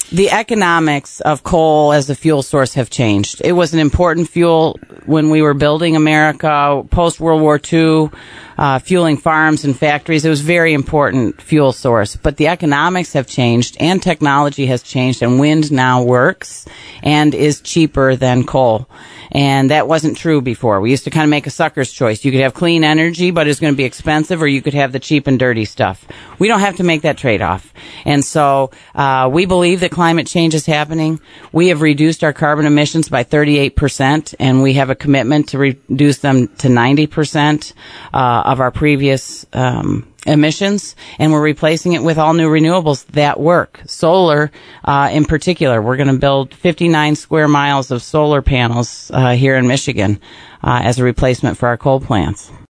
The economics of coal as a fuel source have changed. It was an important fuel when we were building America, post-World War II, fueling farms and factories. It was a very important fuel source. But the economics have changed and technology has changed, and wind now works and is cheaper than coal. And that wasn't true before. We used to kind of make a sucker's choice. You could have clean energy, but it's going to be expensive, or you could have the cheap and dirty stuff. We don't have to make that trade-off. And so we believe that climate change is happening. We have reduced our carbon emissions by 38%, and we have a commitment to reduce them to 90% of our previous emissions, and we're replacing it with all new renewables that work. Solar, in particular, we're going to build 59 square miles of solar panels here in Michigan as a replacement for our coal plants.